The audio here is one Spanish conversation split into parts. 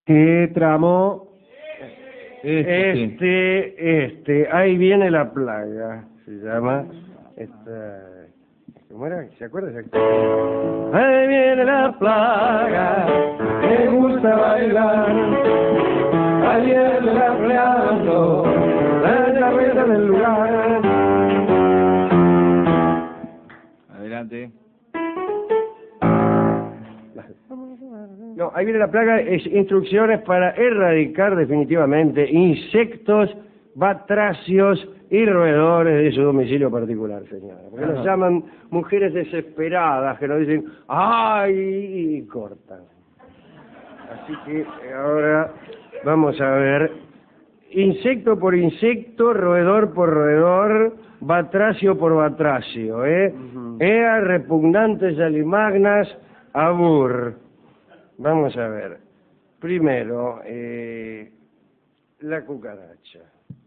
¿Qué tramo? Ahí viene la plaga, se llama. ¿Cómo era? ¿Se acuerda? Ahí viene la plaga, me gusta bailar. Ayer la pleando, la rueda del lugar. Adelante. No, ahí viene la plaga, es instrucciones para erradicar definitivamente insectos, batracios y roedores de su domicilio particular, señora. Porque nos llaman mujeres desesperadas que nos dicen ¡ay! Y cortan. Así que ahora vamos a ver insecto por insecto, roedor por roedor, batracio por batracio, Ea repugnantes alimagnas, abur. Vamos a ver. Primero, la cucaracha.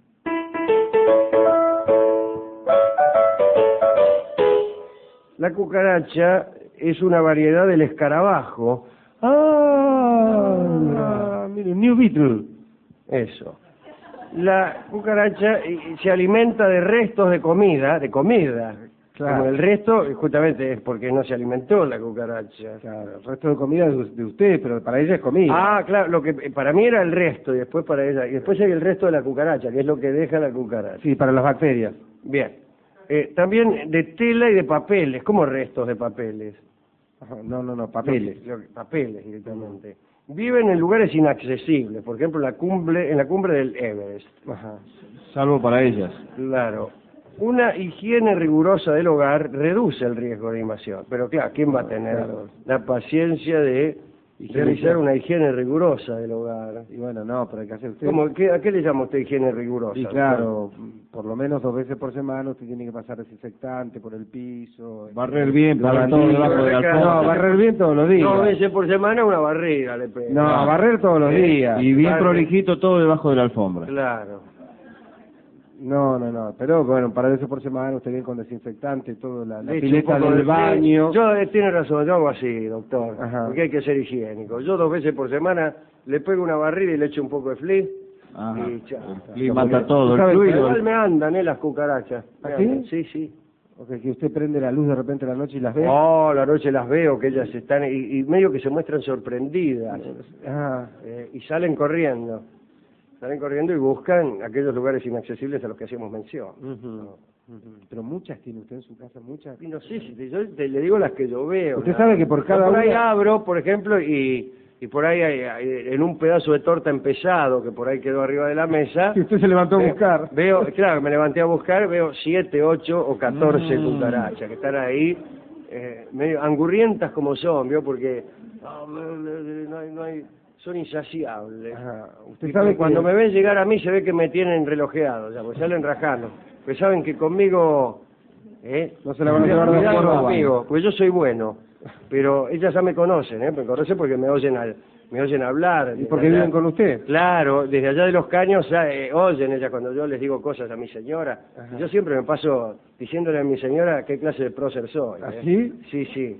La cucaracha es una variedad del escarabajo. Mire, New Beetle. Eso. La cucaracha se alimenta de restos de comida. Claro. Como el resto, justamente es porque no se alimentó la cucaracha. Claro, el resto de comida es de usted, pero para ella es comida. Ah, claro, lo que para mí era el resto y después para ella. Y después hay el resto de la cucaracha, que es lo que deja la cucaracha. Sí, para las bacterias. Bien. También de tela y de papeles. ¿Cómo restos de papeles? No, papeles. Papeles directamente. Viven en lugares inaccesibles, por ejemplo en la cumbre del Everest. Ajá. Salvo para ellas. Claro. Una higiene rigurosa del hogar reduce el riesgo de invasión, pero claro, ¿quién va a tener la paciencia de realizar una higiene rigurosa del hogar? Y bueno, no, pero hay que hacer usted... ¿A qué le llama usted higiene rigurosa? Y claro, por lo menos 2 veces por semana usted tiene que pasar desinfectante por el piso... Barrer bien, poner todo debajo de la alfombra. No, barrer bien todos los días. 2 veces por semana una barrida le pega. No, barrer todos los días. Y bien prolijito todo debajo de la alfombra. Claro. No, pero bueno, para eso por semana usted viene con desinfectante, todo la pileta del baño. Tiene razón, yo hago así, doctor, porque hay que ser higiénico. Yo 2 veces por semana le pego una barrida y le echo un poco de flea. Y chao. El flea mata todo, el fluido. Igual me andan, las cucarachas. ¿Así? Sí. O sea, que usted prende la luz de repente a la noche y las ve. Oh, la noche las veo, que ellas están, y medio que se muestran sorprendidas. Y salen corriendo. Y buscan aquellos lugares inaccesibles a los que hacíamos mención. Pero muchas tiene usted en su casa, muchas. Y no sé, yo le digo las que yo veo. Usted sabe que por cada por ahí una... abro, por ejemplo, y por ahí en un pedazo de torta empezado que por ahí quedó arriba de la mesa. Y usted se levantó a buscar. Claro, me levanté a buscar, veo 7, 8 o 14 cucarachas que están ahí, medio angurrientas como son, ¿vio? Porque no hay son insaciables. Usted sabe que cuando me ven llegar a mí se ve que me tienen relojeado, ya, pues salen rajando. Pues saben que conmigo no se la van a llevar de acuerdo conmigo, pues yo soy bueno, pero ellas ya me conocen, me conocen porque me oyen hablar. ¿Y porque viven con usted? Claro, desde allá de los Caños oyen ellas cuando yo les digo cosas a mi señora. Yo siempre me paso diciéndole a mi señora qué clase de prócer soy. ¿Así? Sí.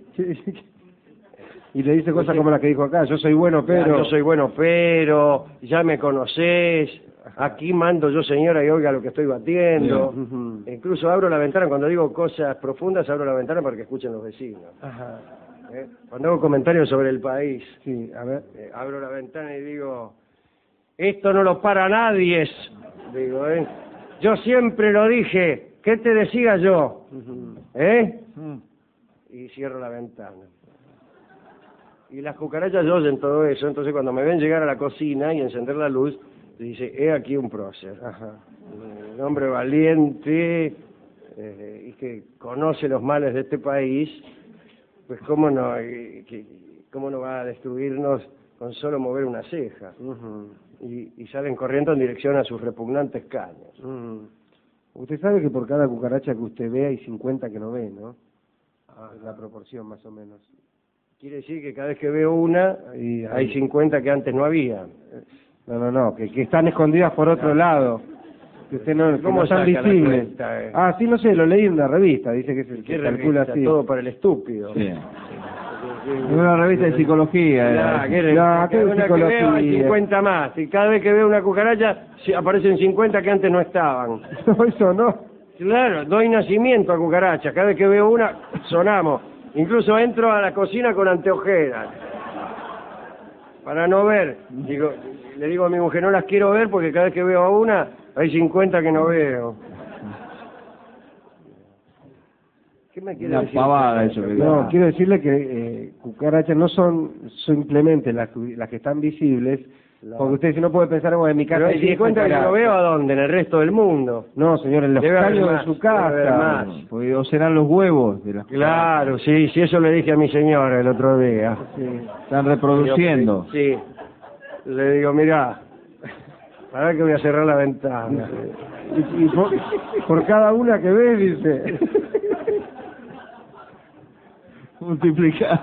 Y le dice cosas como las que dijo acá, yo soy bueno, pero, ya me conocés, aquí mando yo, señora, y oiga lo que estoy batiendo. Incluso abro la ventana, cuando digo cosas profundas, abro la ventana para que escuchen los vecinos. Cuando hago comentarios sobre el país, abro la ventana y digo, esto no lo para nadie, digo, yo siempre lo dije, ¿qué te decía yo? Y cierro la ventana. Y las cucarachas oyen todo eso, entonces cuando me ven llegar a la cocina y encender la luz, dice, he aquí un prócer. Un hombre valiente y que conoce los males de este país, pues cómo no va a destruirnos con solo mover una ceja. Y salen corriendo en dirección a sus repugnantes caños. Usted sabe que por cada cucaracha que usted ve hay 50 que no ve, ¿no? Es la proporción más o menos. Quiere decir que cada vez que veo una, hay 50 que antes no había. No, que están escondidas por otro lado. Que usted no están visibles. Sí, no sé, lo leí en una revista, dice que se calcula así. Todo para el estúpido. Sí. Es una revista de psicología. ¿Qué No, ¿qué una que psicología? veo hay 50 más. Y cada vez que veo una cucaracha, aparecen 50 que antes no estaban. No, eso no. Claro, doy nacimiento a cucarachas. Cada vez que veo una, sonamos. Incluso entro a la cocina con anteojeras. Para no ver. Le digo a mi mujer, no las quiero ver porque cada vez que veo a una, hay 50 que no veo. ¿Qué me quiere Una decir? pavada eso que No, diga. quiero decirle que cucarachas no son simplemente las que están visibles, porque usted si no puede pensar, bueno, en mi casa Pero hay hay 10 50 que no cucarachas. veo, ¿a dónde? En el resto del mundo. No, señor, en los Debe haber caños de más, su debe haber casa. más. Pues, o serán los huevos de las Claro, sí, eso le dije a mi señora el otro día. Están reproduciendo. Sí. Le digo, mirá, para que voy a cerrar la ventana. Y por cada una que ve, dice. Multiplicar.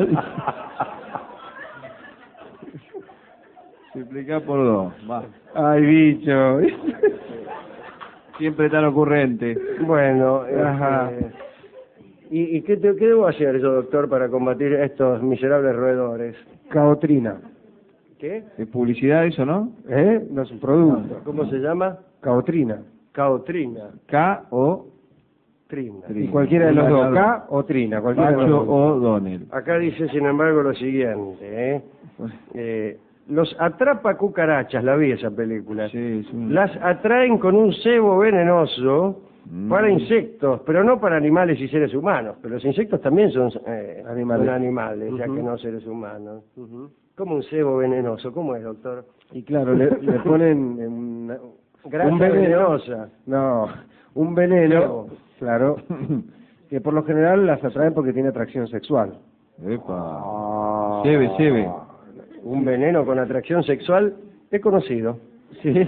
Multiplicar por 2. Va. Ay, bicho. Siempre tan ocurrente. Bueno, Ajá. ¿y qué debo hacer yo, doctor, para combatir estos miserables roedores? Caotrina. ¿Qué? Es publicidad eso, ¿no? No es un producto. ¿Cómo se llama? Caotrina. Caotrina. K o Trina. Y cualquiera de los dos, K o Trina. Cualquiera de los Macho dos. o Donel. Acá dice, sin embargo, lo siguiente. Los atrapa cucarachas, la vi esa película. Sí, es un... Las atraen con un cebo venenoso para insectos, pero no para animales y seres humanos. Pero los insectos también son animales, ya que no seres humanos. ¿Cómo un cebo venenoso? ¿Cómo es, doctor? Y claro, le ponen Grasa un veneno. venenosa. No, un veneno, claro, que por lo general las atraen porque tiene atracción sexual. Epa. Lleve. Un veneno con atracción sexual he conocido. Sí.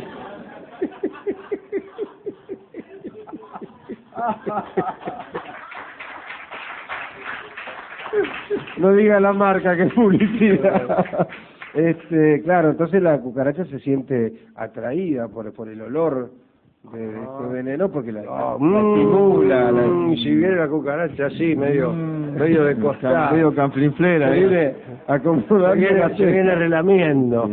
No diga la marca, que es publicidad. Claro, entonces la cucaracha se siente atraída por el olor de este veneno porque la estimula. Si viene la cucaracha así, medio de costado. Medio canflinflera. Se viene acomodando se viene relamiendo.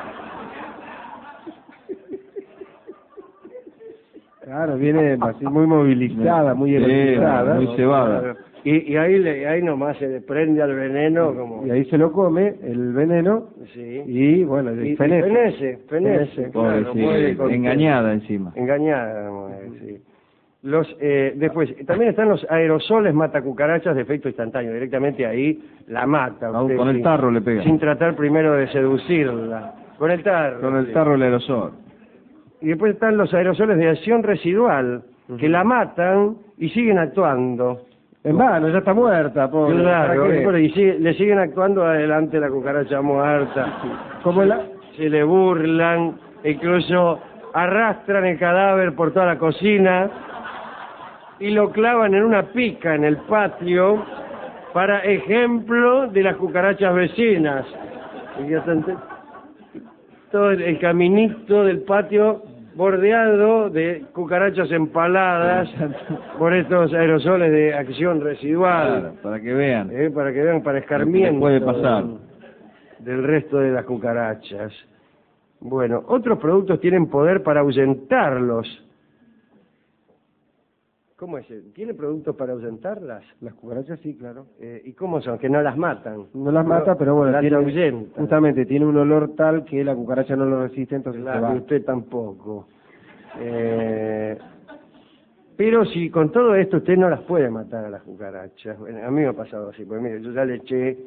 Claro, viene así muy movilizada, muy erotizada. Muy cebada. Y ahí nomás se desprende al veneno como... Y ahí se lo come el veneno Sí. y bueno, Fenece. Pobre, Claro, sí, muere contento. engañada encima. Engañada, sí. Después, también están los aerosoles matacucarachas de efecto instantáneo. Directamente ahí la mata. Aún usted, con el tarro le pega. Sin tratar primero de seducirla. Con el tarro. Con el sí. tarro el aerosol. Y después están los aerosoles de acción residual, que la matan y siguen actuando. En vano, ya está muerta, pobre. Claro, ¿Para qué? pero le siguen actuando adelante la cucaracha muerta. Como Se le burlan, incluso arrastran el cadáver por toda la cocina y lo clavan en una pica en el patio para ejemplo de las cucarachas vecinas. Y ya todo el caminito del patio bordeado de cucarachas empaladas por estos aerosoles de acción residual. Claro, para que vean. Para que vean, para escarmiento puede pasar. del resto de las cucarachas. Bueno, otros productos tienen poder para ahuyentarlos. ¿Cómo es? ¿Tiene productos para ahuyentarlas? Las cucarachas sí, claro. ¿Y cómo son? Que no las matan. No las mata, pero bueno, las tiene, ahuyenta. justamente tiene un olor tal que la cucaracha no lo resiste, entonces se va. Y usted tampoco. Pero si con todo esto usted no las puede matar a las cucarachas. Bueno, a mí me ha pasado así, pues mire, yo ya le eché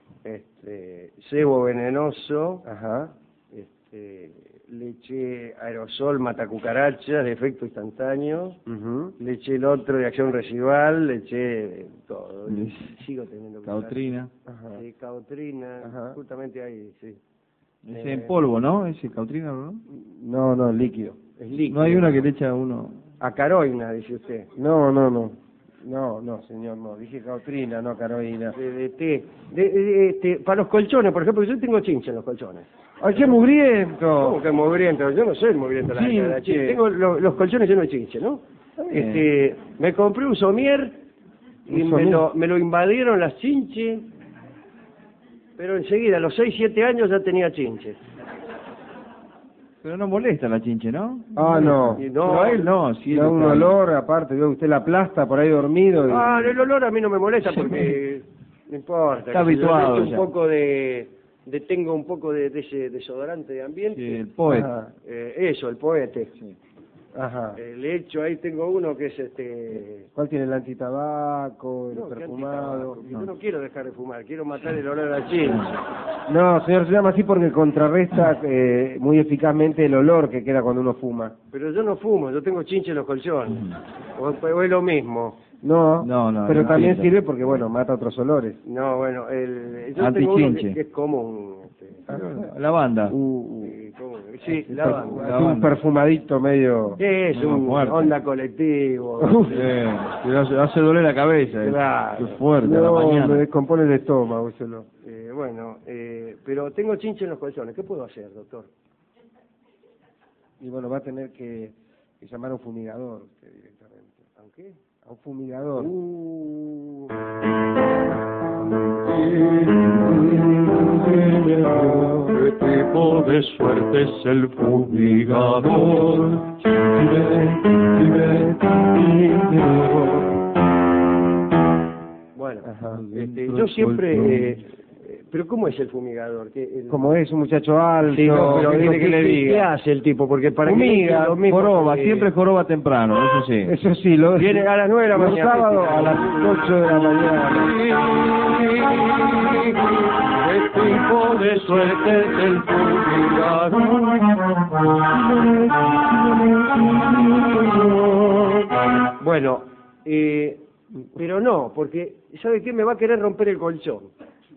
cebo venenoso, Ajá. le eché aerosol matacucarachas de efecto instantáneo, le eché el otro de acción residual, le eché todo. Sigo teniendo Cautrina. Ajá. Sí, cautrina, Ajá. justamente ahí, sí. Ese en polvo, ¿no? Ese cautrina, ¿no? No, líquido. Es líquido. No hay una que le echa uno. Acaroina, dice usted. No, señor, no. Dije cautrina, no caroína. De té. Para los colchones, por ejemplo, yo tengo chinche en los colchones. ¡Ay, qué mugriento! ¿Cómo que mugriento? Yo no soy mugriento. Chinche. Tengo los colchones llenos de chinche, ¿no? Me compré un somier y ¿Un somier? me lo invadieron las chinches Pero enseguida, a los 6, 7 años ya tenía chinches. Pero no molesta la chinche, ¿no? Ah, no. Y no, Pero a él no, si él Da un está- olor, aparte, veo usted la aplasta por ahí dormido. el olor a mí no me molesta porque no importa. Está que si yo habituado le echo ya. un poco tengo un poco de ese desodorante de ambiente. Sí, el poeta. Ajá. Eso, el poete. Sí. Ajá. Le echo, ahí tengo uno que es ¿Cuál tiene el antitabaco, el No, ¿qué perfumado? antitabaco? Yo no quiero dejar de fumar, quiero matar el olor a la chinche. No, señor, se llama así porque contrarresta muy eficazmente el olor que queda cuando uno fuma. Pero yo no fumo, yo tengo chinche en los colchones. O es lo mismo. No, No, pero no también pinta. sirve porque, bueno, mata otros olores. No, bueno, yo tengo uno Antichinche. que es común. La banda. Sí, la banda. La Es un banda. perfumadito medio... Es Medio un fuerte. onda colectivo. Te hace doler la cabeza. Claro. Qué fuerte a la No, mañana. me descompone el estómago, eso no. Pero tengo chinche en los colchones. ¿Qué puedo hacer, doctor? Y bueno, va a tener que llamar a un fumigador usted directamente. ¿A qué? A un fumigador. ¿Qué tipo de suerte es el fumigador? Bueno, Ajá. yo siempre... ¿Pero cómo es el fumigador? Como es un muchacho alto, Sí, no, pero ¿qué dile que le ¿qué diga. ¿Qué hace el tipo? Porque para Fumiga, que lo mismo joroba, que- siempre joroba temprano, eso sí. Eso sí, Viene a las 9 de la los mañana. sábados a las 8 de la mañana. ¿Qué tipo de suerte es el fumigador? Bueno, pero no, porque, ¿sabe qué? Me va a querer romper el colchón.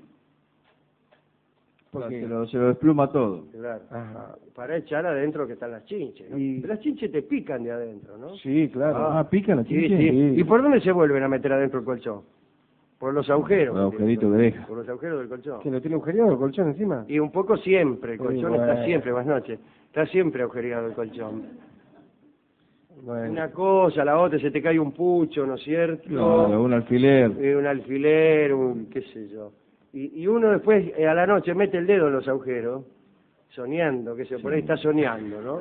Porque- Se lo despluma todo. Claro. Ajá. Para echar adentro que están las chinches. ¿no? Y- Pero las chinches te pican de adentro, ¿no? Sí, claro. Ah, pica la Sí, chinche. sí. ¿Y por dónde se vuelven a meter adentro el colchón? Por los agujeros. Por el agujerito que deja. Por los agujeros del colchón. ¿Que lo tiene agujereado el colchón encima? Y un poco siempre, el Sí, colchón bueno. está siempre, buenas noches, está siempre agujereado el colchón. Bueno. Una cosa, la otra, se te cae un pucho, ¿no es cierto? Claro, un alfiler. Un alfiler, qué sé yo. Y uno después, a la noche, mete el dedo en los agujeros, soñando, que se por ahí está soñando, ¿no?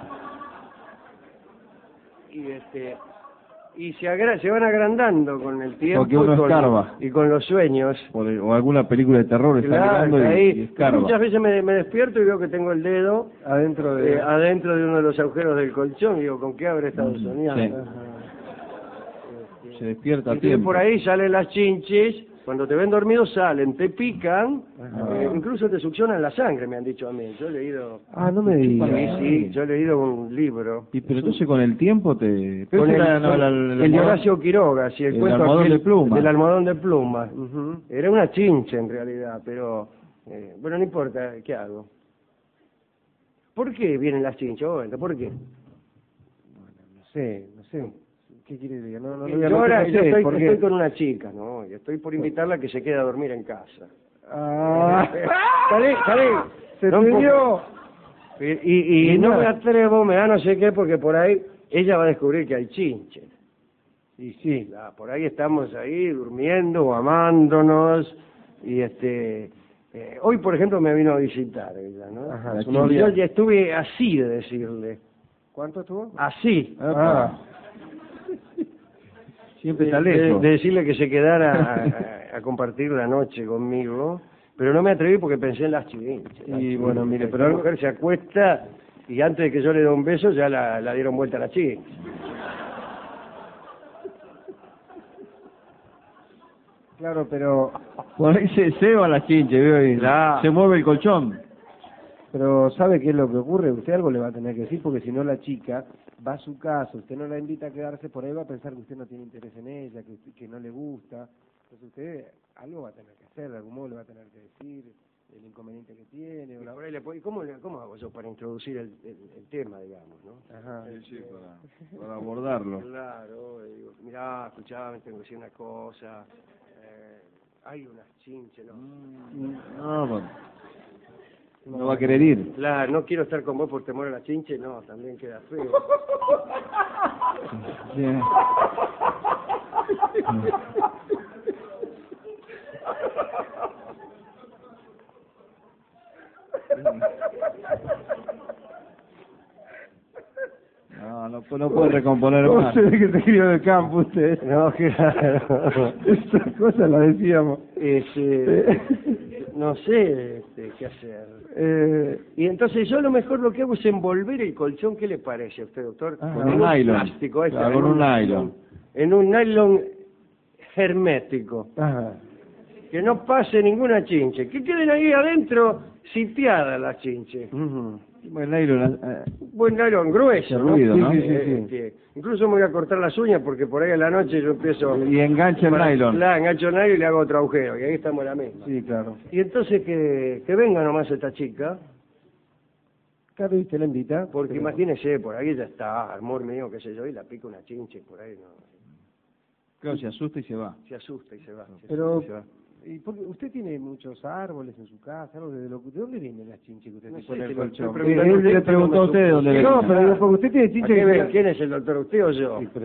Y se van agrandando con el tiempo Porque uno y, escarba. y con los sueños. O alguna película de terror está Claro, mirando y ahí. escarba. Muchas veces me despierto y veo que tengo el dedo Adentro de... adentro de uno de los agujeros del colchón. Y digo, ¿con qué habré estado soñando? Sí. Ajá. Se despierta a Entonces, tiempo. por ahí salen las chinches, cuando te ven dormido salen, te pican, Ajá. incluso te succionan la sangre, me han dicho a mí. Yo he leído, Ah, no me digas. sí, yo he leído un libro. Y pero entonces con el tiempo te... Pero Con ese el, era, no, con la- el la- de Horacio Quiroga, sí, el el cuento almohadón aquel de pluma. del almohadón de pluma. Ujú. Era una chinche en realidad, pero bueno, no importa, ¿qué hago? ¿Por qué vienen las chinches? Bueno, ¿por qué? No sé. ¿Qué quiere decir? No, Yo ahora no yo sé, estoy, porque- estoy con una chica, ¿no? Y estoy por invitarla a que se quede a dormir en casa. Ah, Salí. se No, te porque- dio. Y no me atrevo, me da no sé qué, porque por ahí ella va a descubrir que hay chinches. Y sí. Por ahí estamos ahí durmiendo o amándonos. Y hoy, por ejemplo, me vino a visitar ella, ¿no? Ajá, La su Y novia. yo ya estuve así de decirle. ¿Cuánto estuvo? Así. Ah, Siempre está de lejos. decirle que se quedara a compartir la noche conmigo, pero no me atreví porque pensé en las chinches. Y bueno, mire, pero la algo- mujer se acuesta y antes de que yo le dé un beso ya la dieron vuelta a la chinche. claro, pero Por ahí se ceba la chinche, veo, y Claro. se mueve el colchón. ¿sabe qué es lo que ocurre? Usted algo le va a tener que decir, porque si no la chica va a su casa, usted no la invita a quedarse por ahí, va a pensar que usted no tiene interés en ella, que no le gusta. Entonces usted algo va a tener que hacer, de algún modo le va a tener que decir el inconveniente que tiene. O Y la... por ahí ¿y cómo hago yo para introducir el tema, digamos, no? Ajá. Para abordarlo. Claro, digo, mirá, escuchame, tengo que decir una cosa, hay unas chinches, ¿no? No, bueno. No va a querer ir. Claro, no quiero estar con vos por temor a la chinche, no, también queda feo. Sí. No puede recomponer ¿Cómo más. se ve que se crió del campo usted? No, claro. Esas cosas las decíamos. No sé qué hacer. Y entonces yo a lo mejor lo que hago es envolver el colchón. ¿Qué le parece a usted, doctor? Con un nylon. Plástico, ese, Claro, con un nylon. En un nylon hermético. Ajá. Que no pase ninguna chinche. Que queden ahí adentro sitiadas las chinches. Ujú. Bueno, nylon, Buen nylon grueso, Hace ¿no? ruido, ¿no? Sí. Incluso me voy a cortar las uñas porque por ahí en la noche yo empiezo... y engancha el nylon. La engancho el nylon y le hago otro agujero. Y ahí estamos la misma. Sí, claro. Y entonces que venga nomás esta chica, Claro, ¿y usted la invita? porque Pero- imagínese, por ahí ya está, amor mío, qué sé yo, y la pica una chinche, por ahí no. Claro, se asusta y se va. Se asusta y se va. Pero, se asusta y se va. ¿y porque usted tiene muchos árboles en su casa? Algo ¿de dónde vienen las chinches que usted No se sé, pone en el si lo colchón? estoy preguntando a Él le usted, preguntó a usted de dónde pero viene. No, pero digo, porque usted tiene ¿A chinches qué ven? que... ¿Quién es el doctor, usted o yo? Sí, pero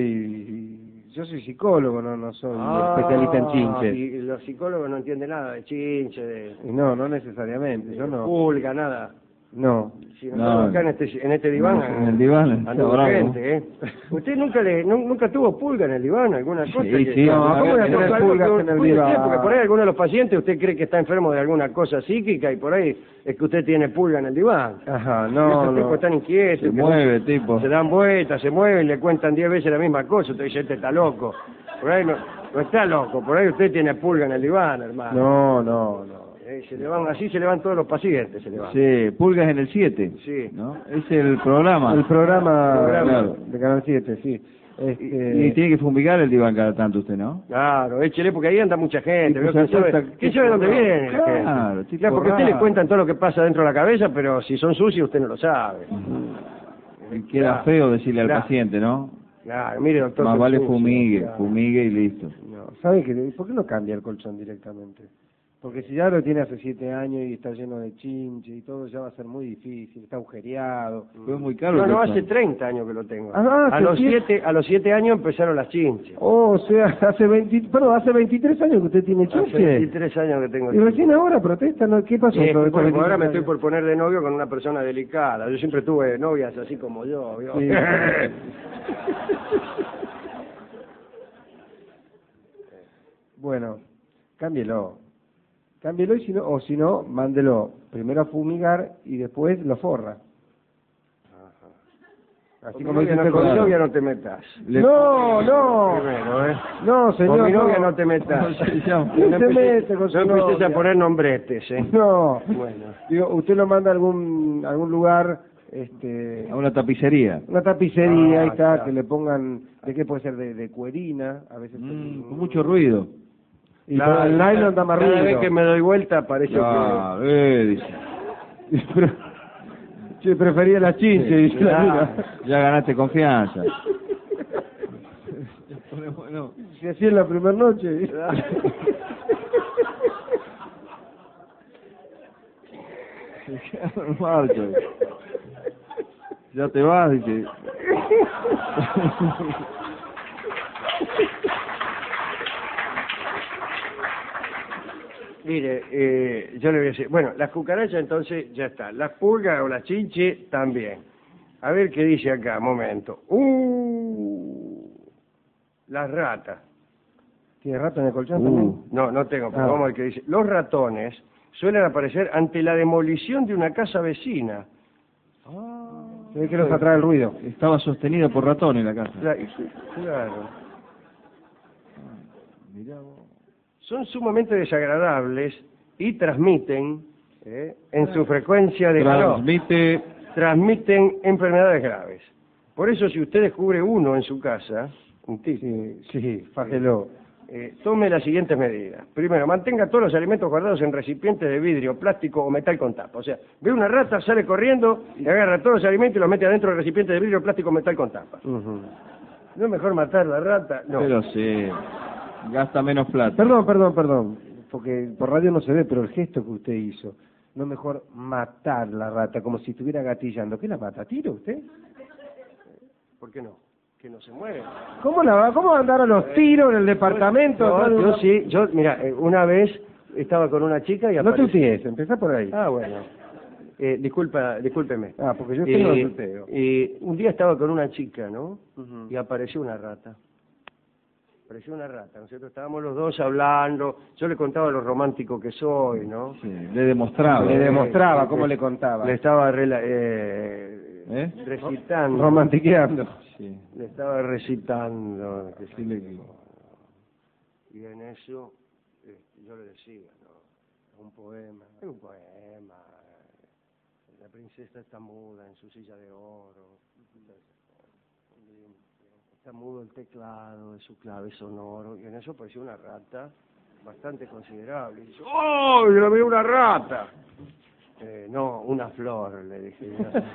yo soy psicólogo, no soy especialista en chinches. Y los psicólogos no entienden nada de chinche, de Y no necesariamente, yo no. pulga, nada. No. Si No, nosotros acá en este diván, en el diván, está anda bravo. gente, ¿eh? ¿Usted nunca tuvo pulga en el diván, alguna cosa? Sí, que- sí, No, alguna ¿cómo voy a vez- tener algo pulgas que- en el puede ser, diván? porque por ahí alguno de los pacientes usted cree que está enfermo de alguna cosa psíquica y por ahí es que usted tiene pulga en el diván. Ajá, Esos no, tipos no. están inquietos, Se que mueve, tipo. se dan vueltas, se mueven, le cuentan 10 veces la misma cosa, usted dice, este está loco. Por ahí no está loco, por ahí usted tiene pulga en el diván, hermano. No. Así se le van todos los pacientes, se le van. Sí, Pulgas en el 7. Sí. ¿No? Es el programa. El programa Claro. de Canal 7, sí. Y tiene que fumigar el diván cada tanto usted, ¿no? Claro, échele porque ahí anda mucha gente. Y ¿vio? pues ¿Quién sabe, asusta, quién sabe dónde viene la Claro, gente? tipo Claro, porque a usted le raro. cuentan todo lo que pasa dentro de la cabeza, pero si son sucios usted no lo sabe. Y queda Claro. feo decirle al Claro. paciente, ¿no? Claro, mire, doctor. Más son vale sucios. fumigue, Claro. fumigue y listo. No, ¿sabe qué? ¿Por qué no cambia el colchón directamente? Porque si ya lo tiene hace 7 años y está lleno de chinche y todo, ya va a ser muy difícil, está agujereado. Fue muy caro. No, el colchón. hace 30 años que lo tengo. Ah, a hace los siete- 7 años empezaron las chinches. O sea, hace 23 años que usted tiene Hace chinche. 23 años que tengo Y recién ahora protesta, ¿no? ¿Qué pasó? Sí, con estos bueno, 23 ahora me estoy años? por poner de novio con una persona delicada. Yo siempre tuve novias así como yo. ¿vio? Sí. Bueno, cámbielo. Cámbielo y si no, mándelo primero a fumigar y después lo forra. Así Con como mi dice novia, usted con mi con- novia no te metas. No. Primero, ¿eh? No, señor. Con mi novia no te metas. ¿Cómo se llama? No se mete con su No empieces novia. a poner nombretes, ¿eh? No. Bueno. Digo, usted lo manda a algún lugar, A una tapicería. una tapicería, Ah, ahí está, claro. que le pongan, ¿de qué puede ser? De cuerina, a veces. Con mucho ruido. Y por el nylon da más cada ruido. vez que me doy vuelta parece Claro, dice. Pero, yo prefería la chinche, dice la claro. mina. Ya ganaste confianza. Si así es la primera noche. Marcho. Ya te vas, dice. Mire, yo le voy a decir, bueno, las cucarachas entonces ya está, las pulgas o las chinches también. A ver qué dice acá, momento. Las ratas. ¿Tiene rato en el colchón también? No tengo, pero Ah. vamos a ver qué dice. Los ratones suelen aparecer ante la demolición de una casa vecina. Se ve que los atrae el ruido. Estaba sostenida por ratones la casa. Claro. Son sumamente desagradables y transmiten en su frecuencia de transmiten enfermedades graves. Por eso si usted descubre uno en su casa, un tipo, Sí, fájelo. tome las siguientes medidas. Primero, mantenga todos los alimentos guardados en recipientes de vidrio, plástico o metal con tapa. O sea, ve una rata, sale corriendo y agarra todos los alimentos y los mete adentro del recipiente de vidrio, plástico o metal con tapa. Ujú. ¿No es mejor matar la rata? No. Pero sí, gasta menos plata. Perdón, porque por radio no se ve, pero el gesto que usted hizo, no es mejor matar la rata como si estuviera gatillando. ¿Qué la mata? ¿A tiro usted? ¿Por qué no? Que no se mueve. ¿Cómo va a andar a los tiros en el departamento? Mira, una vez estaba con una chica y No te apareció... empieces, empezá por ahí. Ah, bueno. Discúlpeme. Porque yo tengo el tuteo. Un día estaba con una chica, ¿no? Ujú. Y apareció una rata. Apareció una rata, ¿no es cierto? Estábamos los dos hablando, yo le contaba lo romántico que soy, ¿no? Sí, le demostraba. Le demostraba cómo le contaba. Le estaba recitando. Romantiqueando. Sí. Le estaba recitando. Decirle que... Y en eso yo le decía, ¿no? Un poema. Es un poema. La princesa está muda en su silla de oro. Está mudo el teclado de su clave sonoro. Y en eso apareció una rata bastante considerable. Y dice, ¡oh! Yo vi una rata. No, una flor, le dije.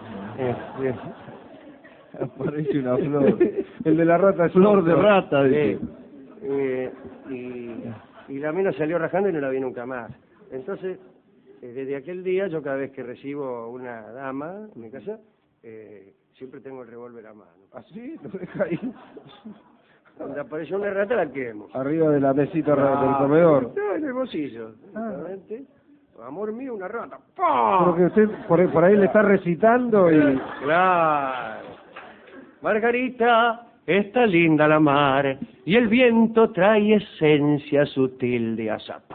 Aparece una flor. El de la rata es Flor de rata, dice. Y la mina salió rajando y no la vi nunca más. Entonces, desde aquel día, yo cada vez que recibo una dama en mi casa, siempre tengo el revólver a mano. ¿Así? ¿Lo deja ahí? Cuando apareció una rata, la quemo. Arriba de la mesita del comedor. Está en el bolsillo. Exactamente. Amor mío, una rata. Creo que usted por ahí le está recitando y... Claro. Margarita, está linda la mar y el viento trae esencia sutil de azapo.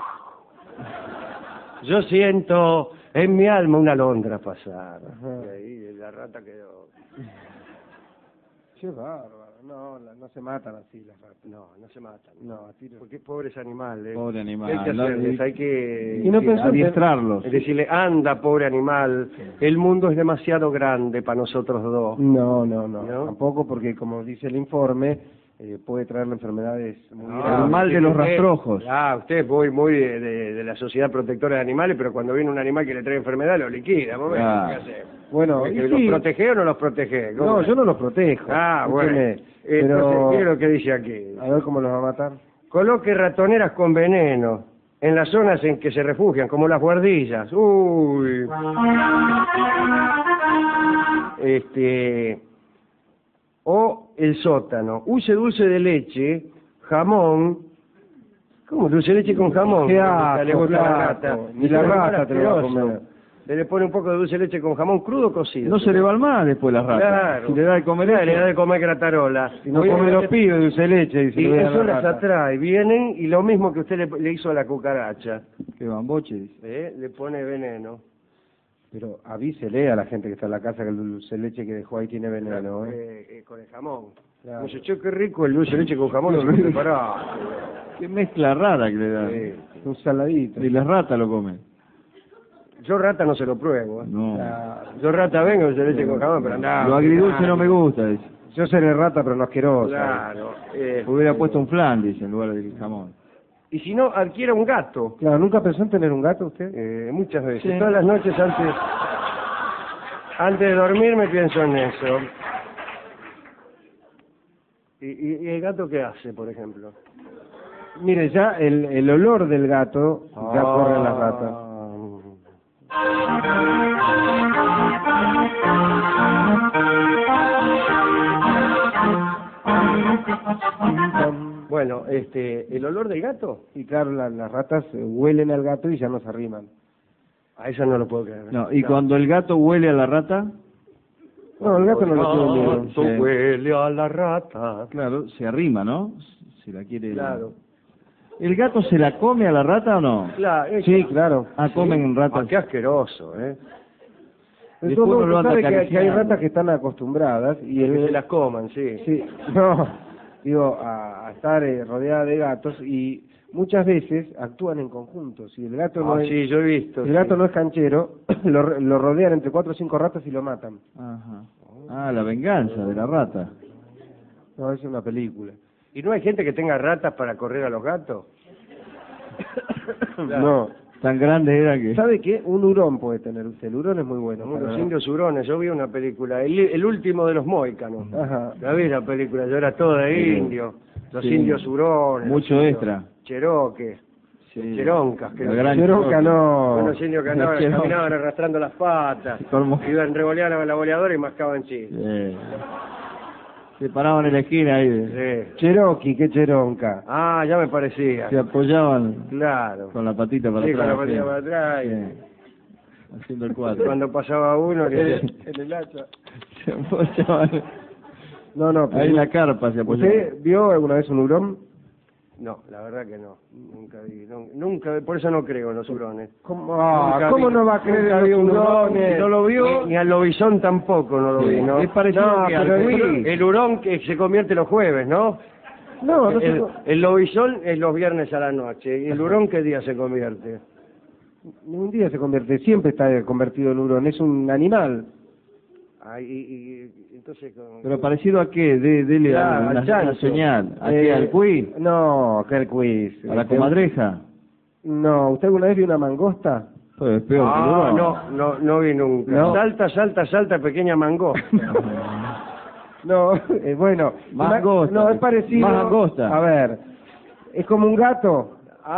Yo siento en mi alma una alondra pasar. Y ahí la rata quedó. Qué bárbaro. No se matan así las ratas. No se matan. No, a tiro. Porque pobres animales. Pobre animal. Hay que hacerles, hay que... Y no pensó en- adiestrarlos. Es decirle, anda, pobre animal, el mundo es demasiado grande para nosotros dos. No. ¿No? Tampoco porque, como dice el informe, puede traerle enfermedades muy El graves. mal de los rastrojos. Usted es muy de la Sociedad Protectora de Animales, pero cuando viene un animal que le trae enfermedad, lo liquida. ¿Vos ves? Claro. ¿Qué hace? Bueno, y ¿Los sí. protege o no los protege? ¿Cómo? No, yo no los protejo. Bueno. Escúcheme, Entonces, pero... mire lo que dice aquí. A ver cómo los va a matar. Coloque ratoneras con veneno en las zonas en que se refugian, como las guardillas. Uy. O el sótano. Use dulce de leche, jamón. ¿Cómo? Dulce de leche con jamón. Qué Le asco, gusta qué la asco. rata. Ni la Es rata te lo va a asqueroso. comer. Le pone un poco de dulce de leche con jamón crudo o cocido. No se le va al mar después la rata. Claro. Si le da de comer Claro, eso. le da de comer gratarola. Si no come los pibes, dulce de leche. Y, se Y lo ve a eso la las rata. atrae. Vienen y lo mismo que usted le hizo a la cucaracha. Qué bamboche, dice. Le pone veneno. Pero avísele a la gente que está en la casa que el dulce de leche que dejó ahí tiene veneno, Con el jamón. Claro. Dice, che, qué rico el dulce de leche con jamón. No se puede preparar. Qué mezcla rara que le da. Un saladito. Y las ratas lo comen. Yo rata no se lo pruebo. No. Yo rata vengo dulce de leche con jamón, pero andá. Lo agridulce no me gusta, dice. Yo seré rata, pero no asqueroso. Claro. Hubiera puesto un flan, dice, en lugar del jamón. Y si no, adquiera un gato. Claro, ¿nunca pensó en tener un gato usted? Muchas veces. Sí. Todas las noches antes de dormir me pienso en eso. ¿Y el gato qué hace, por ejemplo? Mire, ya el olor del gato ya corre en las ratas. Bueno, ¿el olor del gato? Y claro, las ratas huelen al gato y ya no se arriman. A eso no lo puedo creer. No, y cuando el gato huele a la rata, No, el gato no le tiene miedo. Gato Sí. huele a la rata. claro, se arrima, ¿no? Si la quiere... Claro. ¿El gato se la come a la rata o no? Claro. Sí, claro. Ah, comen ratas. Qué asqueroso, ¿eh? Entonces, Después no lo anda sabe que hay acariciando. ratas que están acostumbradas y Que se el, las coman, sí. sí, no, digo, a estar rodeada de gatos y muchas veces actúan en conjunto. Si el gato no es, Sí, yo he visto. si el gato sí. no es canchero, lo rodean entre 4 o 5 ratas y lo matan. Ajá. Ah, la venganza de la rata. No, es una película. ¿Y no hay gente que tenga ratas para correr a los gatos? No. Tan grande era que... ¿Sabe qué? Un hurón puede tener usted. El hurón es muy bueno. Como para- los indios hurones. Yo vi una película, el último de los moicanos. Ajá. La vi la película, yo era todo de indio. Los Sí. indios hurones. Mucho los indios extra. Cheroques, Sí. cheroncas. Que La eran- gran Cheroca Cherokee. no. Unos indios que andaban, Cherokee. caminaban arrastrando las patas. Como- Iban, revoleaban la boleadora y mascaban chile. Se paraban en la esquina ahí, Sí. Cherokee, qué cheronca. Ah, ya me parecía. se apoyaban Claro. con la patita para Sí, atrás. con la patilla sí. para atrás. Sí. Haciendo el cuadro. Cuando pasaba uno, que En el hacha. Se apoyaba. No, no, pero Ahí en la carpa se apoyaba. ¿usted vio alguna vez un hurón? no, la verdad que no. Nunca vi, nunca, por eso no creo en los hurones. ¿Cómo, Nunca ¿cómo vi- no va a creer nunca en vi los un hurón, hurones? no lo vio, ni al lobizón tampoco no lo vi, ¿no? Es parecido no, que pero al el hurón que se convierte los jueves, ¿no? No, no sé. El lobizón es los viernes a la noche. ¿Y el hurón qué día se convierte? Ningún día se convierte, siempre está convertido en hurón, es un animal. Entonces, Pero parecido a qué, dele Claro, al una chancho. señal. ¿A qué? ¿Al cuy? No, que el quiz. ¿A la comadreja? No, ¿usted alguna vez vio una mangosta? Pues es peor que el hurón. no vi nunca. No. Salta, pequeña mangosta. No, bueno. Más angosta. No, es parecido. Más angosta. A ver, es como un gato.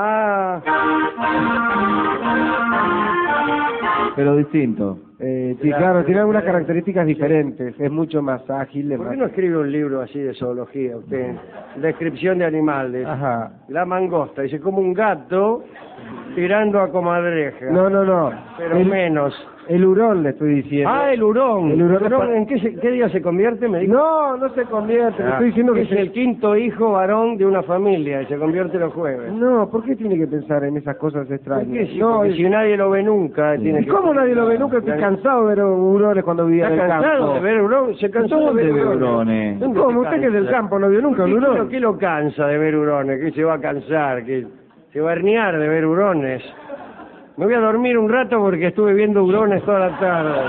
Pero distinto. Sí, claro, tiene algunas características diferentes. Es mucho más ágil. es ¿Por más... qué no escribe un libro así de zoología usted? Descripción de animales. Ajá. La mangosta, dice como un gato tirando a comadreja. No. Pero menos. El hurón le estoy diciendo. El hurón. El hurón es ¿En qué día se convierte? Me dijo. No se convierte. Le estoy diciendo que es el quinto hijo varón de una familia y se convierte los jueves. No, ¿por qué tiene que pensar en esas cosas extrañas? ¿Por qué? No, Porque si nadie lo ve nunca, tiene ¿y que... cómo nadie lo ve? Nunca estoy cansado de ver hurones cuando vivía en ¿Está el cansado campo. de ver hurón? ¿Se cansó de ¿Dónde ver ve hurones? hurones? ¿Dónde ¿Cómo? se Usted que es del cansa? campo no vio nunca un hurón. ¿Qué lo cansa de ver hurones? ¿Qué se va a cansar? ¿Que se va a herniar de ver hurones? Me voy a dormir un rato porque estuve viendo hurones toda la tarde.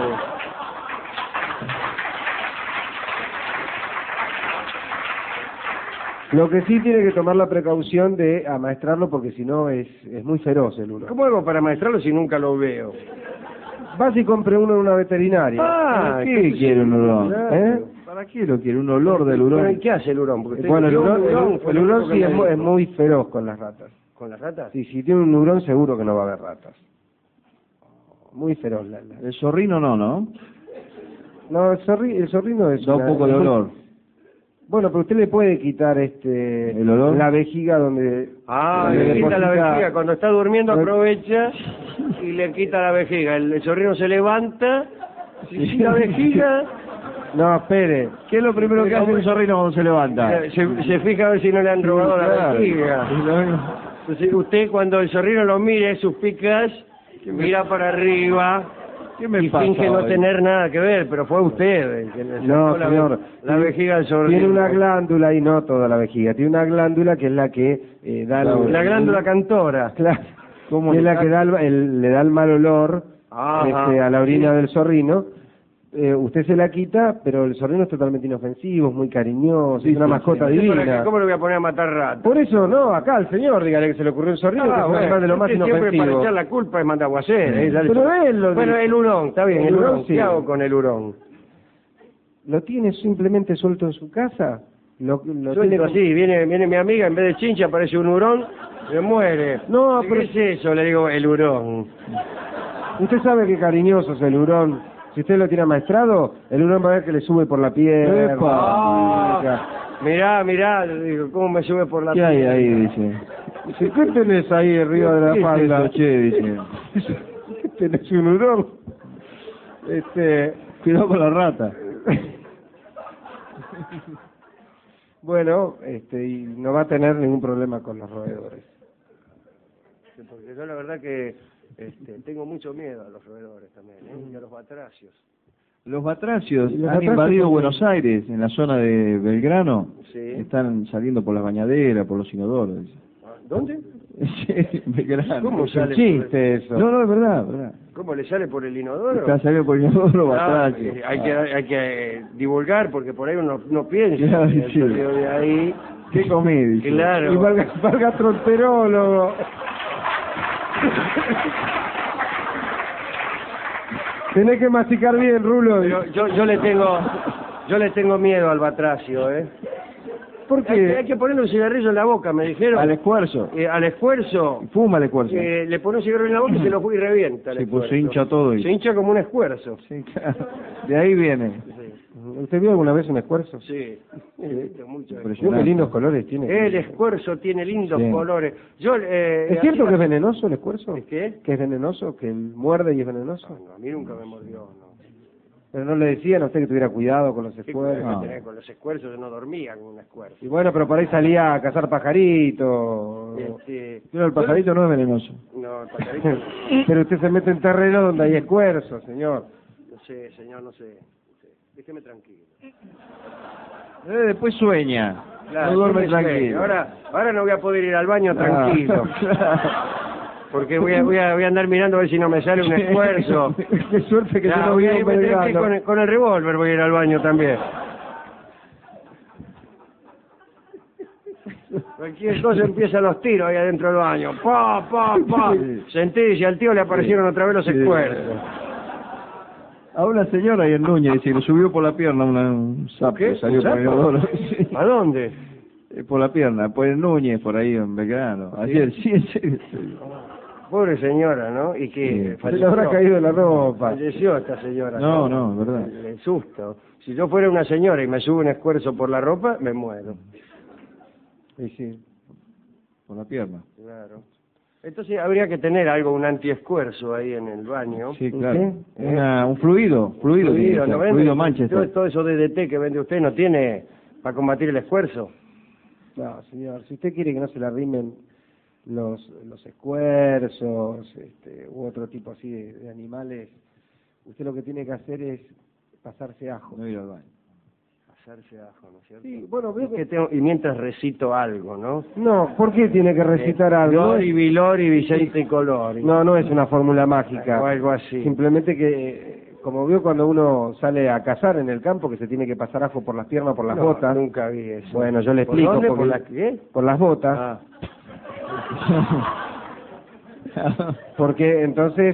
Lo que sí tiene que tomar la precaución de amaestrarlo porque si no es muy feroz el hurón. ¿Cómo hago para maestrarlo si nunca lo veo? Vas y compre uno en una veterinaria. ¿Para qué quiere un hurón? ¿Eh? ¿Para qué lo quiere? ¿Un olor del Bueno, ¿y hurón? qué hace el hurón? Porque Bueno, el yo hurón, fue el lo hurón único sí que es me muy, dijo. es muy feroz con las ratas. ¿Con las ratas? Sí, si tiene un hurón seguro que no va a haber ratas. Muy feroz. El zorrino no. No, el zorrino es Da un poco de olor. Bueno, pero usted le puede quitar ¿El olor? la vejiga donde... donde le quita la deposita- vejiga. Cuando está durmiendo aprovecha y le quita la vejiga. El zorrino se levanta y la vejiga... No, espere. ¿Qué es lo primero que hace un zorrino cuando se levanta? Se fija a ver si no le han robado la Claro. vejiga. Entonces usted cuando el zorrino lo mire, sus picas, mira para arriba ¿Qué me y pasa finge no hoy? tener nada que ver, pero fue usted el que le No, sacó señor. la vejiga al zorrino. Tiene una glándula y no toda la vejiga. Tiene una glándula que es la que da... La glándula cantora. Claro. ¿Cómo Y es le la que da le da el mal olor Ajá. a la orina del zorrino. Usted se la quita, pero el zorrino es totalmente inofensivo, es muy cariñoso, es una mascota divina. ¿Cómo lo voy a poner a matar ratas? Por eso, no, acá al señor, dígale que se le ocurrió el zorrino, que es un animal de lo más usted siempre para inofensivo. echar la culpa es mandaguacer. Pero él lo Bueno, dice. el hurón, está bien, El el hurón. hurón, sí. ¿Qué hago con el hurón? ¿Lo tiene simplemente suelto en su casa? ¿Lo Suelto tiene así, viene mi amiga, en vez de chincha aparece un hurón, se muere. No, ¿Qué pero- es eso? Le digo, el hurón. Usted sabe que cariñoso es el hurón. Si usted lo tiene amaestrado, el hurón va a ver que le sube por la pierna. Mirá, digo, ¿cómo me sube por la ¿Qué hay pierna? ahí? Dice. Dice, ¿qué tenés ahí arriba de la ¿Qué es falda? eso, che? Dice. ¿Qué tenés un hurón? Cuidado con la rata. Bueno, y no va a tener ningún problema con los roedores. Porque yo la verdad que tengo mucho miedo a los roedores también, y a los batracios. Los batracios Los han batracios invadido son- Buenos Aires, en la zona de Belgrano. Sí. Están saliendo por las bañaderas, por los inodoros. dice. ¿Dónde? Sí, Belgrano. ¿Cómo Es un sale? chiste eso. No, es verdad. ¿Cómo le sale por el inodoro? Está saliendo por el inodoro Ah, batracio. hay que divulgar porque por ahí uno no piensa. Claro, El sí. sonido de ahí. ¿Qué comí? Dice. Claro. Y valga tronterólogo. Tenés que masticar bien, Rulo. Pero yo le tengo miedo al batracio, ¿eh? ¿Por Hay qué? que ponerle un cigarrillo en la boca, me dijeron. Al esfuerzo. Al esfuerzo, Fuma al esfuerzo. le pone un cigarrillo en la boca y se lo y revienta. el Sí, pues esfuerzo. se hincha todo. Se hincha como un esfuerzo. Sí, claro. De ahí viene. ¿Usted vio alguna vez un escuerzo? Sí, he visto mucho. Vio qué lindos colores tiene. El escuerzo tiene lindos Sí. colores. Yo, ¿Es cierto que es venenoso el escuerzo? ¿Es qué? ¿Que es venenoso? ¿Que muerde y es venenoso? No, a mí nunca me mordió, no. Pero no le decían a usted que tuviera cuidado con los ¿Qué escuerzos. cuidado No. que tenés con los escuerzos? Yo no dormía con un escuerzo. Y bueno, pero por ahí salía a cazar pajaritos. Pero el pajarito no es venenoso. No, el pajarito, Pero usted se mete en terreno donde hay escuerzos, señor. no sé, señor, no sé. Déjeme tranquilo. Después sueña. Claro, no duerme déjeme sueño. tranquilo. Ahora no voy a poder ir al baño tranquilo. Porque voy a andar mirando a ver si no me sale un esfuerzo. Qué suerte que yo no voy vivo a en voy a tener que Belgrano. con el revólver voy a ir al baño también. Cualquier cosa empiezan los tiros ahí adentro del baño. ¡Pa, pa, pa! Sentí y al tío le aparecieron otra vez los esfuerzos. A una señora ahí en Núñez, dice, le subió por la pierna un sapo, ¿Qué? salió ¿Un por el sapo? inodoro. Sí. ¿A dónde? Por la pierna, por el Núñez, por ahí en Belgrano. Ayer, sí, en serio. Pobre señora, ¿no? Y que Sí. Se le habrá caído la ropa. falleció esta señora. No, no, es verdad. El susto. Si yo fuera una señora y me sube un esfuerzo por la ropa, me muero. Y sí. Por la pierna. Claro. Entonces habría que tener algo, un antiesfuerzo ahí en el baño. Sí, ¿Un claro. qué? Un fluido tiene que Fluido, ser, ¿no vende? fluido Manchester. Todo eso DDT que vende usted no tiene para combatir el esfuerzo. No, señor, si usted quiere que no se le arrimen los escuerzos u otro tipo así de animales, usted lo que tiene que hacer es pasarse ajo. No ir al baño. Pasarse ajo, ¿no es cierto? Sí, bueno, veo que... Y mientras recito algo, ¿no? No, ¿por qué tiene que recitar algo? Lori, Vilori, Vicente y Colori. No, no es una fórmula mágica. O algo así. Simplemente que, como vio cuando uno sale a cazar en el campo, que se tiene que pasar ajo por las piernas, por las No, botas. nunca vi eso. Bueno, yo le ¿Por explico. dónde? porque- ¿Por la qué? Por las botas. Ah. Porque entonces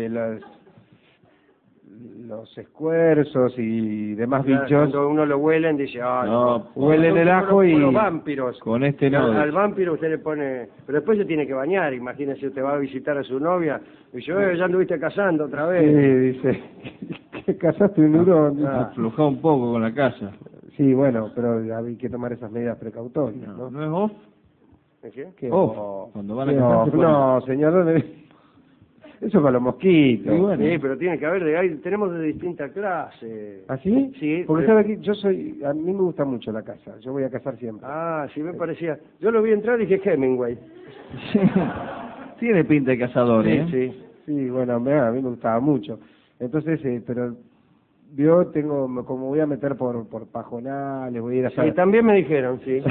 los escuerzos y demás Claro, bichos cuando uno lo huelen, dice, ah, No, huelen el ajo y... Los vampiros. Con este no. Al vampiro usted le pone... Pero después se tiene que bañar. Imagínese, usted va a visitar a su novia y dice, ya anduviste cazando otra Sí, vez. dice, que cazaste un hurón. dice. Aflojá un poco con la casa. Sí, bueno, pero hay que tomar esas medidas precautorias, ¿no? ¿No es off? ¿Qué? ¿Qué Off. off? Cuando van a ¿Qué cazar off? se ponen- No, señor, ¿dónde? Eso para los mosquitos. Y bueno. Sí, pero tiene que haber tenemos de distinta clase. ¿Ah, sí? Sí, Porque pero- sabe que a mí me gusta mucho la caza, yo voy a cazar siempre. Ah, sí me parecía. Yo lo vi entrar y dije Hemingway. Sí. Tiene pinta de cazador, ¿eh? Sí. Sí, bueno, a mí me gustaba mucho. Entonces, pero como voy a meter por pajonales, voy a ir a... Sí, también me dijeron, sí.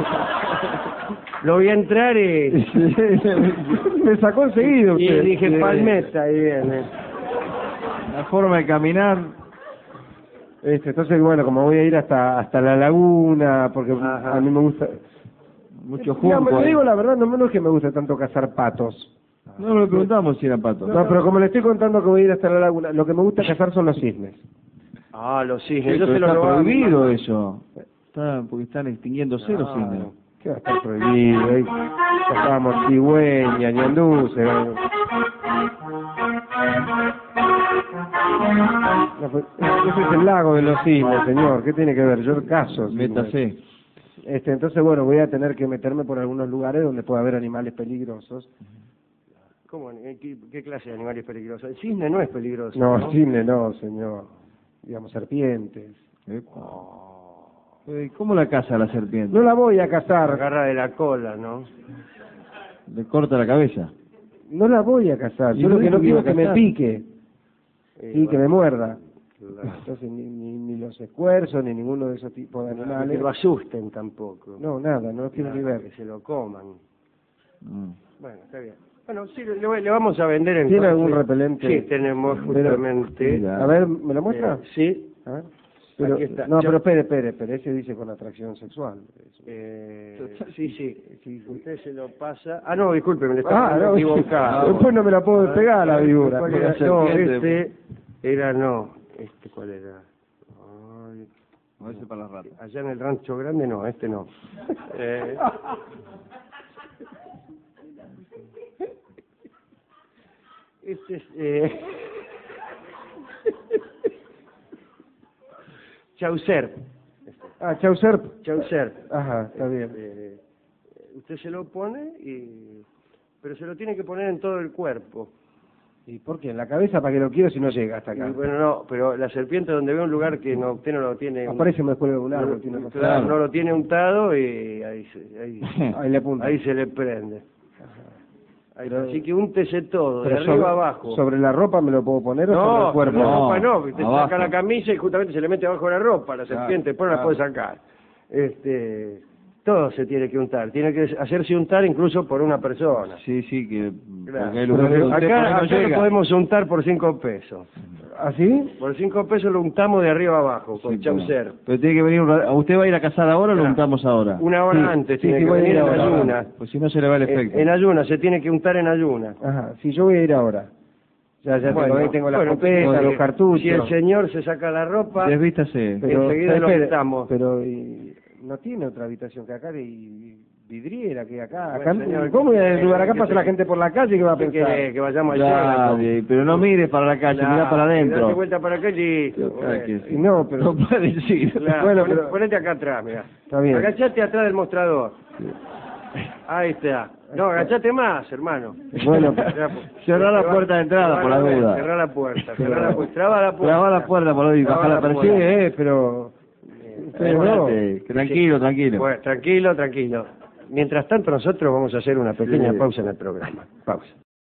Lo vi entrar y me sacó enseguida y usted. dije palmeta, ahí viene. La forma de caminar. Entonces, bueno, como voy a ir hasta la laguna, porque Ajá. a mí me gusta... Mucho Digamos, junco. le digo la verdad, no es que me guste tanto cazar patos. No le preguntamos si era pato. No, pero como le estoy contando que voy a ir hasta la laguna, lo que me gusta cazar son los cisnes. Ah, los Sí, cisnes. Yo pero se lo está robaba a mi prohibido mamá. eso. Porque están extinguiéndose los cisnes. ¿Qué va a estar prohibido? Ahí cazábamos cigüeña, ñandúce. No, pues, ese es el lago de los cisnes, señor. ¿Qué tiene que ver? Yo cazo. cisnes. Métase. Entonces, bueno, voy a tener que meterme por algunos lugares donde pueda haber animales peligrosos. ¿Cómo? ¿Qué clase de animales peligrosos? El cisne no es peligroso. No, cisne no, señor. Digamos, serpientes. ¿Cómo la caza la serpiente? No la voy a cazar. Agarra de la cola, ¿no? Le corta la cabeza. No la voy a cazar. Y Yo no lo que no digo quiero que es que me cazar. pique. Y que me muerda. Claro. Entonces, ni los esfuerzos, ni ninguno de esos tipos de Que animales. lo asusten tampoco. No, nada, no lo quiero ni Claro, ver. que se lo coman. Mm. Bueno, está bien. Bueno, sí, le vamos a vender en ¿Tiene algún repelente? Sí, tenemos justamente. Mira. A ver, ¿me lo muestra? Sí. A ver. Pero, Aquí está. no, Yo- pero espere, ese dice con atracción sexual. Sí. Usted se lo pasa. Ah, no, disculpe, me le está No, equivocado. después no me la puedo despegar la víbora. ¿Cuál era? Porque No, serpiente. ¿cuál era? Ay, A ese para las ratas. allá en el rancho grande no, este no. Este es... Chaucer. Ah, Chaucer. Chaucer. Ajá, está bien. Usted se lo pone, pero se lo tiene que poner en todo el cuerpo. ¿Y por qué? ¿En la cabeza para que lo quiero si no llega hasta acá? Y bueno, no, pero la serpiente donde ve un lugar que no, usted no lo tiene... Aparece me descuelga de un árbol. tiene razón. Claro, no lo tiene untado y ahí Ahí le apunta. ahí se le prende. Así que úntese todo, de Pero arriba sobre, abajo. ¿Sobre la ropa me lo puedo poner o sobre el cuerpo? la No, ropa no, usted abajo. saca la camisa y justamente se le mete abajo de la ropa, la Claro, serpiente, después no la claro. puede sacar. Todo se tiene que untar, tiene que hacerse untar incluso por una persona. Sí, sí, que... Claro. Porque hay lugares Pero donde usted por ahí Acá no lo llega. podemos untar por 5 pesos. ¿Así? Por 5 pesos lo untamos de arriba abajo, con Sí, Chaucer. pero tiene que venir ¿Usted va a ir a cazar ahora o lo Claro. untamos ahora? Una hora Sí, antes sí, tiene sí, que voy a venir ir en ahora. ayuna. Pues si no se le va el efecto. En ayuna, se tiene que untar en ayuna. Ajá, sí, yo voy a ir ahora. Ya tengo la bueno, escopeta, los cartuchos. Si el señor se saca la ropa, Desvístase. enseguida lo espere, quitamos. Pero no tiene otra habitación que acá y vidriera que acá. Bueno, acá señor, ¿cómo voy a que- lugar acá que pasa se- la gente por la calle que va a ¿qué pensar? quiere? Que vayamos al Nadie, pero no mire para la calle, mira para Date adentro. vuelta para acá y listo. Claro que sí. Y no, pero No puede decir. Claro, Bueno, pero- ponete acá atrás, mira. Está bien. Agachate atrás del mostrador. Ahí está. No, agachate más, hermano. Bueno, cerrá la puerta de entrada, por la duda. Cerrá la puerta, traba la puerta. Traba la puerta por ahí, Traba baja la la presión. puerta. pero ustedes no. Espérate, tranquilo, tranquilo. Bueno, tranquilo, tranquilo. Mientras tanto nosotros vamos a hacer una pequeña Sí. pausa en el programa. Pausa.